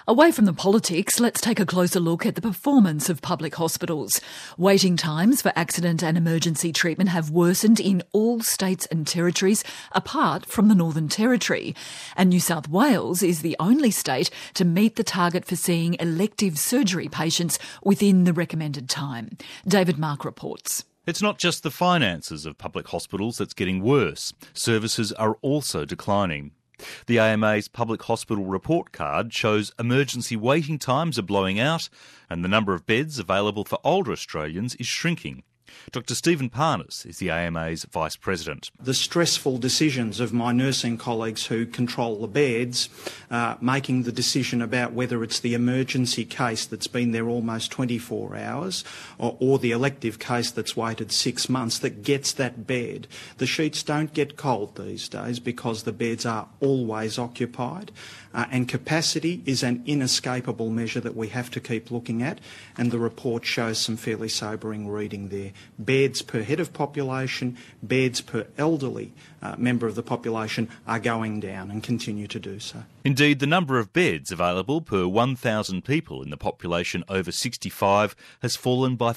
Away from the politics, let's take a closer look at the performance of public hospitals. Waiting times for accident and emergency treatment have worsened in all states and territories, apart from the Northern Territory. And New South Wales is the only state to meet the target for seeing elective surgery patients within the recommended time. David Mark reports. It's not just the finances of public hospitals that's getting worse. Services are also declining. The AMA's public hospital report card shows emergency waiting times are blowing out and the number of beds available for older Australians is shrinking. Dr Stephen Parnas is the AMA's Vice President. The stressful decisions of my nursing colleagues who control the beds, making the decision about whether it's the emergency case that's been there almost 24 hours or the elective case that's waited 6 months that gets that bed. The sheets don't get cold these days because the beds are always occupied. And capacity is an inescapable measure that we have to keep looking at, and the report shows some fairly sobering reading there. Beds per head of population, beds per elderly member of the population are going down and continue to do so. Indeed, the number of beds available per 1,000 people in the population over 65 has fallen by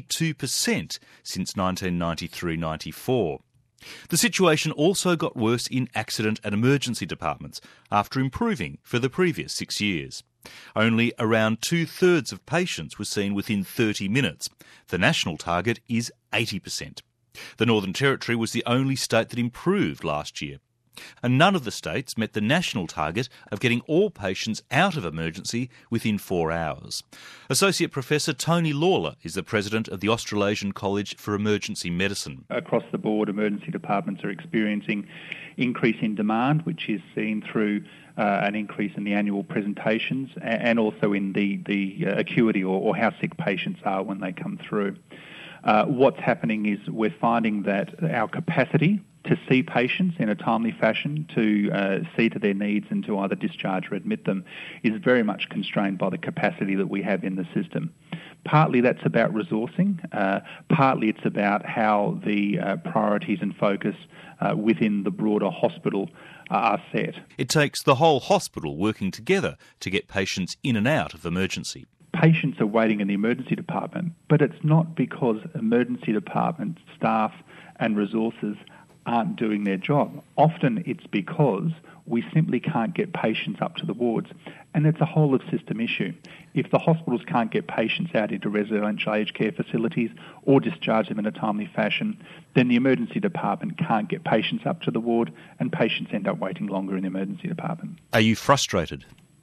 42% since 1993-94. The situation also got worse in accident and emergency departments after improving for the previous 6 years. Only around 2/3 of patients were seen within 30 minutes. The national target is 80%. The Northern Territory was the only state that improved last year. And none of the states met the national target of getting all patients out of emergency within 4 hours. Associate Professor Tony Lawler is the president of the Australasian College for Emergency Medicine. Across the board, emergency departments are experiencing increase in demand, which is seen through an increase in the annual presentations and also in the acuity or how sick patients are when they come through. What's happening is we're finding that our capacity to see patients in a timely fashion, to see to their needs and to either discharge or admit them is very much constrained by the capacity that we have in the system. Partly that's about resourcing, partly it's about how the priorities and focus within the broader hospital are set. It takes the whole hospital working together to get patients in and out of emergency. Patients are waiting in the emergency department, but it's not because emergency department staff and resources aren't doing their job. Often it's because we simply can't get patients up to the wards, and it's a whole of system issue. If the hospitals can't get patients out into residential aged care facilities or discharge them in a timely fashion, then the emergency department can't get patients up to the ward and patients end up waiting longer in the emergency department. Are you frustrated?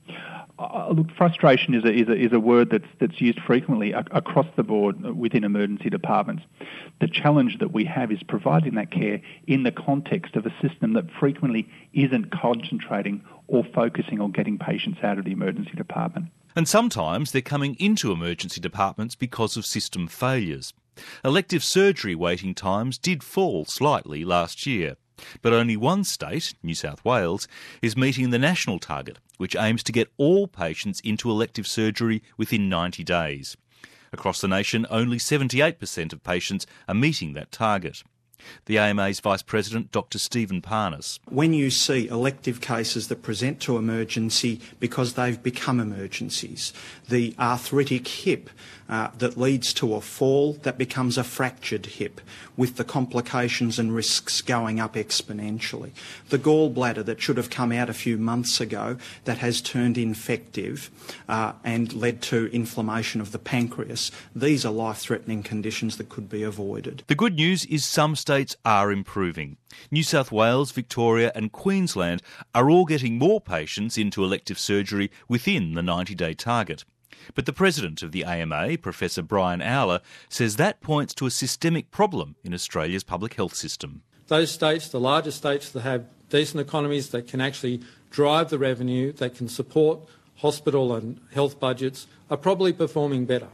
Look, frustration is a word that's used frequently across the board within emergency departments. The challenge that we have is providing that care in the context of a system that frequently isn't concentrating or focusing on getting patients out of the emergency department. And sometimes they're coming into emergency departments because of system failures. Elective surgery waiting times did fall slightly last year. But only one state, New South Wales, is meeting the national target, which aims to get all patients into elective surgery within 90 days. Across the nation, only 78% of patients are meeting that target. The AMA's Vice President, Dr Stephen Parnas. When you see elective cases that present to emergency because they've become emergencies, the arthritic hip that leads to a fall that becomes a fractured hip with the complications and risks going up exponentially. The gallbladder that should have come out a few months ago that has turned infective and led to inflammation of the pancreas. These are life-threatening conditions that could be avoided. The good news is some states are improving. New South Wales, Victoria and Queensland are all getting more patients into elective surgery within the 90-day target. But the president of the AMA, Professor Brian Owler, says that points to a systemic problem in Australia's public health system. Those states, the largest states that have decent economies, that can actually drive the revenue, that can support hospital and health budgets, are probably performing better.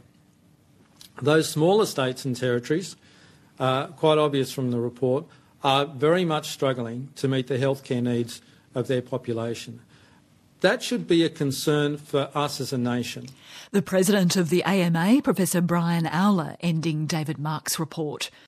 Those smaller states and territories, quite obvious from the report, are very much struggling to meet the healthcare needs of their population. That should be a concern for us as a nation. The president of the AMA, Professor Brian Owler, ending David Mark's report.